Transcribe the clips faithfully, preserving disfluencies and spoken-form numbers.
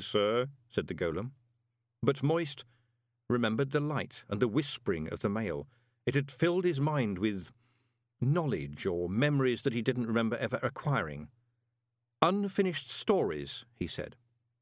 sir, said the golem. But Moist remembered the light and the whispering of the mail. It had filled his mind with knowledge or memories that he didn't remember ever acquiring. Unfinished stories, he said.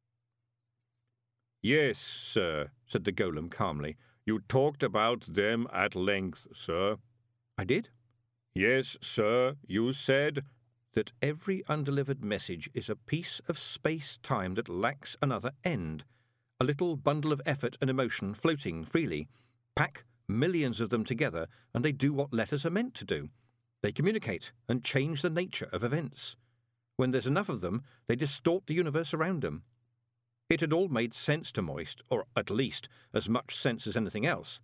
Yes, sir, said the golem calmly. You talked about them at length, sir. I did? Yes, sir, you said that every undelivered message is a piece of space-time that lacks another end, a little bundle of effort and emotion floating freely. Pack millions of them together, and they do what letters are meant to do. They communicate and change the nature of events. When there's enough of them, they distort the universe around them. It had all made sense to Moist, or at least as much sense as anything else.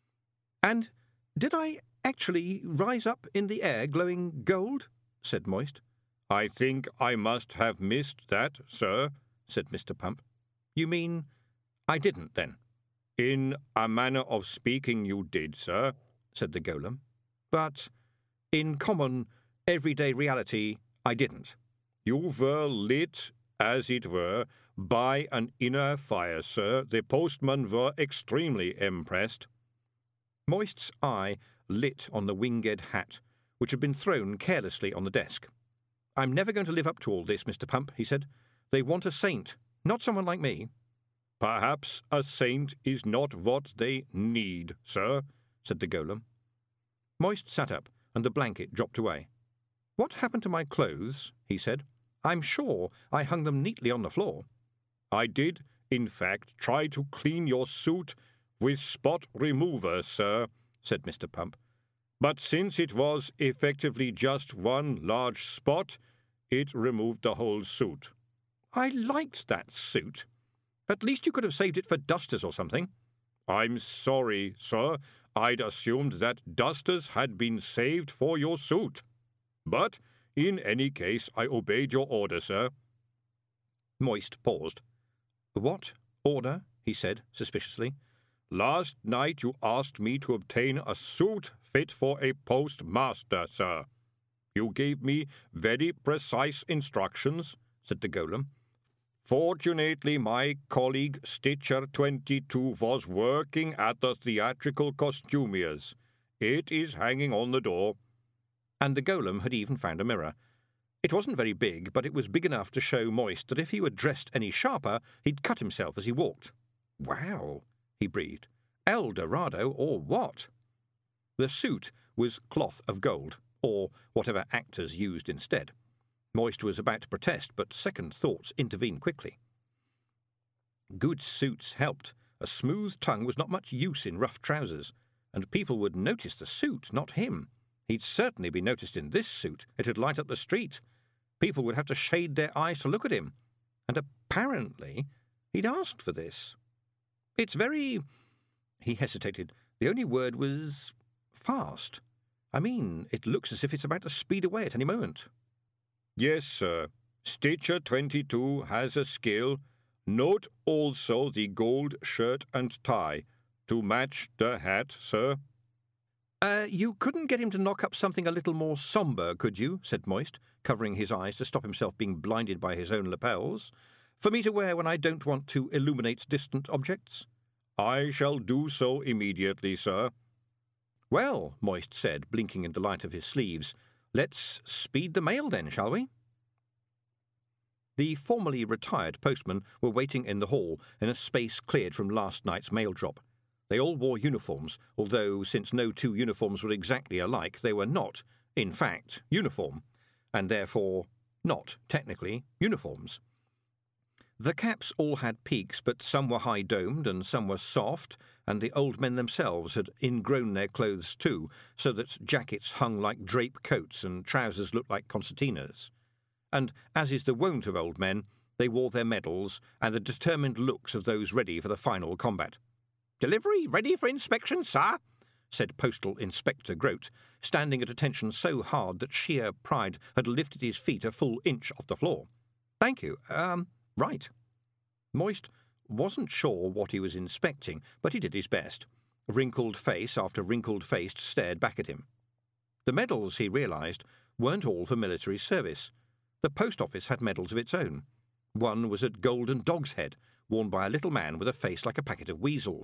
And did I actually rise up in the air glowing gold? Said Moist. I think I must have missed that, sir, said Mister Pump. You mean I didn't, then? In a manner of speaking you did, sir, said the golem. But in common, everyday reality, I didn't. You were lit, as it were, by an inner fire, sir. The postmen were extremely impressed. Moist's eye lit on the winged hat, which had been thrown carelessly on the desk. I'm never going to live up to all this, Mister Pump, he said. They want a saint, not someone like me. Perhaps a saint is not what they need, sir, said the golem. Moist sat up, and the blanket dropped away. What happened to my clothes? He said. I'm sure I hung them neatly on the floor. I did, in fact, try to clean your suit with spot remover, sir, said Mister Pump. But since it was effectively just one large spot, it removed the whole suit. I liked that suit. At least you could have saved it for dusters or something. I'm sorry, sir. I'd assumed that dusters had been saved for your suit. But, in any case, I obeyed your order, sir. Moist paused. What order? He said, suspiciously. Last night you asked me to obtain a suit fit for a postmaster, sir. You gave me very precise instructions, said the golem. Fortunately, my colleague Stitcher twenty-two was working at the theatrical costumiers. It is hanging on the door. And the golem had even found a mirror. It wasn't very big, but it was big enough to show Moist that if he were dressed any sharper, he'd cut himself as he walked. Wow, he breathed. El Dorado or what? The suit was cloth of gold, or whatever actors used instead. Moist was about to protest, but second thoughts intervened quickly. Good suits helped. A smooth tongue was not much use in rough trousers, and people would notice the suit, not him. He'd certainly be noticed in this suit. It'd light up the street. People would have to shade their eyes to look at him. And apparently he'd asked for this. It's very... He hesitated. The only word was fast. I mean, it looks as if it's about to speed away at any moment. Yes, sir. Stitcher twenty-two has a skill. Note also the gold shirt and tie. To match the hat, sir. Uh, you couldn't get him to knock up something a little more sombre, could you? Said Moist, covering his eyes to stop himself being blinded by his own lapels. For me to wear when I don't want to illuminate distant objects? I shall do so immediately, sir. Well, Moist said, blinking in delight of his sleeves, let's speed the mail then, shall we? The formerly retired postmen were waiting in the hall in a space cleared from last night's mail drop. They all wore uniforms, although since no two uniforms were exactly alike, they were not, in fact, uniform, and therefore not, technically, uniforms. The caps all had peaks, but some were high-domed and some were soft, and the old men themselves had ingrown their clothes too, so that jackets hung like drape coats and trousers looked like concertinas. And, as is the wont of old men, they wore their medals and the determined looks of those ready for the final combat. "Delivery ready for inspection, sir," said Postal Inspector Grote, standing at attention so hard that sheer pride had lifted his feet a full inch off the floor. "Thank you. Um, right." Moist wasn't sure what he was inspecting, but he did his best. Wrinkled face after wrinkled face stared back at him. The medals, he realised, weren't all for military service. The post office had medals of its own. One was at Golden Dog's Head, worn by a little man with a face like a packet of weasels.